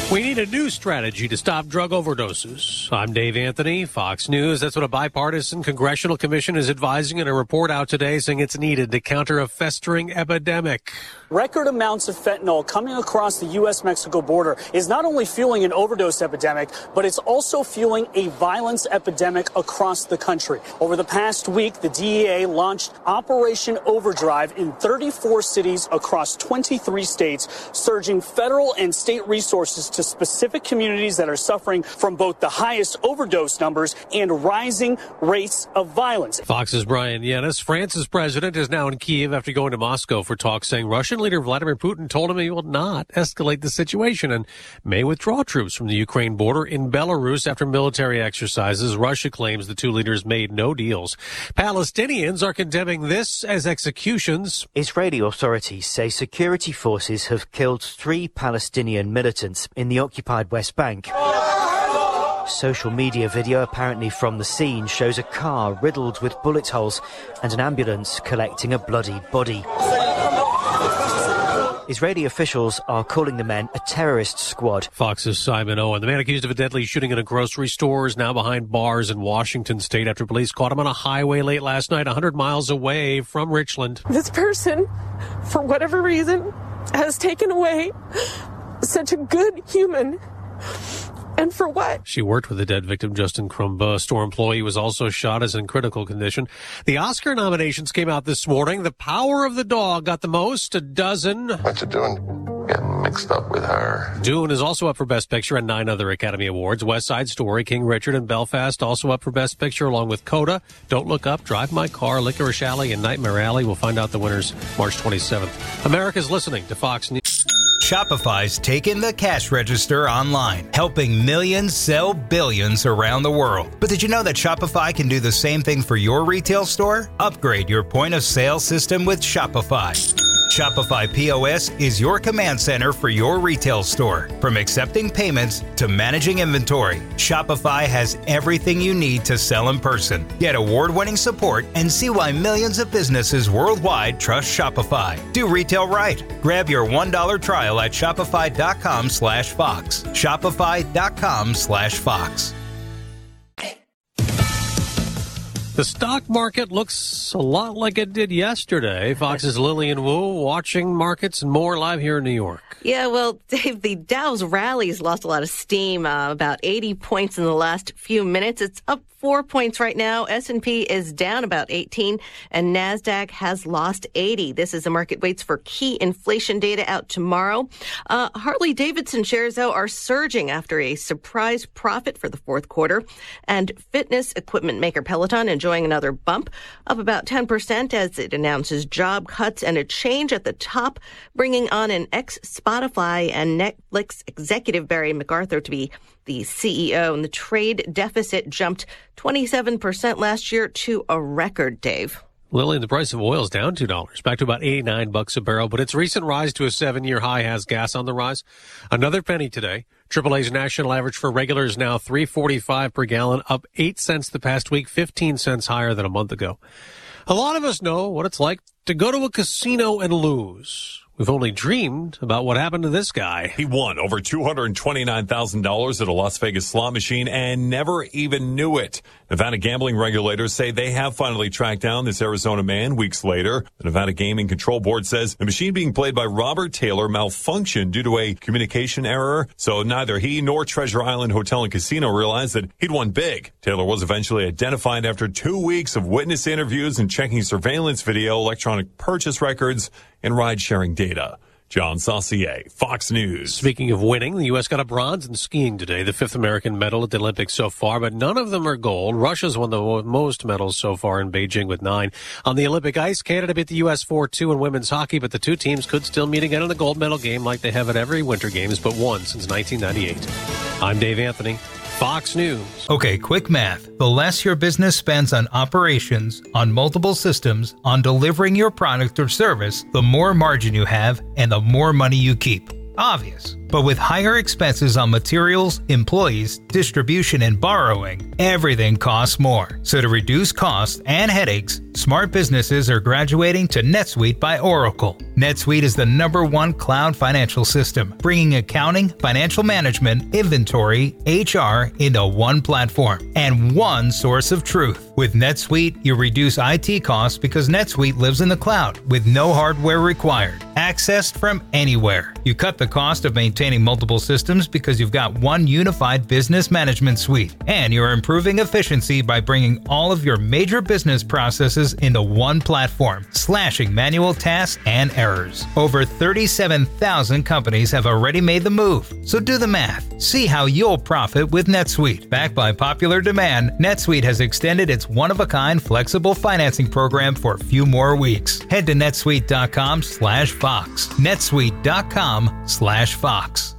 We need a new strategy to stop drug overdoses. I'm Dave Anthony, Fox News. That's what a bipartisan congressional commission is advising in a report out today saying it's needed to counter a festering epidemic. Record amounts of fentanyl coming across the U.S.-Mexico border is not only fueling an overdose epidemic, but it's also fueling a violence epidemic across the country. Over the past week, the DEA launched Operation Overdrive in 34 cities across 23 states, surging federal and state resources to specific communities that are suffering from both the highest overdose numbers and rising rates of violence. Fox's Brian Yanis. France's president is now in Kyiv after going to Moscow for talks, saying Russian leader Vladimir Putin told him he will not escalate the situation and may withdraw troops from the Ukraine border in Belarus after military exercises. Russia claims the two leaders made no deals. Palestinians are condemning this as executions. Israeli authorities say security forces have killed 3 Palestinian militants in the occupied West Bank. Social media video apparently from the scene shows a car riddled with bullet holes and an ambulance collecting a bloodied body. Israeli officials are calling the men a terrorist squad. Fox's Simon Owen. The man accused of a deadly shooting in a grocery store is now behind bars in Washington state after police caught him on a highway late last night, 100 miles away from Richland. This person, for whatever reason, has taken away such a good human. And for what? She worked with the dead victim, Justin Crumba. A store employee was also shot, as in critical condition. The Oscar nominations came out this morning. The Power of the Dog got the most, a dozen. What you doing? Getting mixed up with her. Dune is also up for Best Picture and 9 other Academy Awards. West Side Story, King Richard, and Belfast also up for Best Picture, along with Coda, Don't Look Up, Drive My Car, Licorice Alley, and Nightmare Alley. We'll find out the winners March 27th. America's listening to Fox News. Shopify's taken the cash register online, helping millions sell billions around the world. But did you know that Shopify can do the same thing for your retail store? Upgrade your point of sale system with Shopify. Shopify POS is your command center for your retail store. From accepting payments to managing inventory, Shopify has everything you need to sell in person. Get award-winning support and see why millions of businesses worldwide trust Shopify. Do retail right. Grab your $1 trial at shopify.com/Fox. Shopify.com/Fox. The stock market looks a lot like it did yesterday. Fox's Lillian Wu watching markets and more live here in New York. Yeah, well, Dave, the Dow's rallies lost a lot of steam, about 80 points in the last few minutes. It's up 4 points right now. S&P is down about 18, and NASDAQ has lost 80. This is the market waits for key inflation data out tomorrow. Harley-Davidson shares, though, are surging after a surprise profit for the fourth quarter. And fitness equipment maker Peloton enjoying another bump, up about 10% as it announces job cuts and a change at the top, bringing on an ex-Spotify and Netflix executive Barry MacArthur to be the CEO. And the trade deficit jumped 27% last year to a record, Dave. Lillian, the price of oil is down $2, back to about $89 a barrel, but its recent rise to a 7-year high has gas on the rise. Another penny today. AAA's national average for regular is now $3.45 per gallon, up 8 cents the past week, 15 cents higher than a month ago. A lot of us know what it's like to go to a casino and lose. We've only dreamed about what happened to this guy. He won over $229,000 at a Las Vegas slot machine and never even knew it. Nevada gambling regulators say they have finally tracked down this Arizona man weeks later. The Nevada Gaming Control Board says the machine being played by Robert Taylor malfunctioned due to a communication error. So neither he nor Treasure Island Hotel and Casino realized that he'd won big. Taylor was eventually identified after 2 weeks of witness interviews and checking surveillance video, electronic purchase records, and ride-sharing data. John Saucier, Fox News. Speaking of winning, the U.S. got a bronze in skiing today, the 5th American medal at the Olympics so far, but none of them are gold. Russia's won the most medals so far in Beijing with 9. On the Olympic ice, Canada beat the U.S. 4-2 in women's hockey, but the two teams could still meet again in the gold medal game like they have at every Winter Games, but won since 1998. I'm Dave Anthony. Fox News. Okay, quick math. The less your business spends on operations, on multiple systems, on delivering your product or service, the more margin you have and the more money you keep. Obvious. But with higher expenses on materials, employees, distribution, and borrowing, everything costs more. So to reduce costs and headaches, smart businesses are graduating to NetSuite by Oracle. NetSuite is the #1 cloud financial system, bringing accounting, financial management, inventory, HR into one platform and one source of truth. With NetSuite, you reduce IT costs because NetSuite lives in the cloud with no hardware required, accessed from anywhere. You cut the cost of maintaining multiple systems because you've got one unified business management suite, and you're improving efficiency by bringing all of your major business processes into one platform, slashing manual tasks and errors. Over 37,000 companies have already made the move, so do the math. See how you'll profit with NetSuite. Backed by popular demand, NetSuite has extended its one-of-a-kind flexible financing program for a few more weeks. Head to netsuite.com/Fox. netsuite.com/Fox.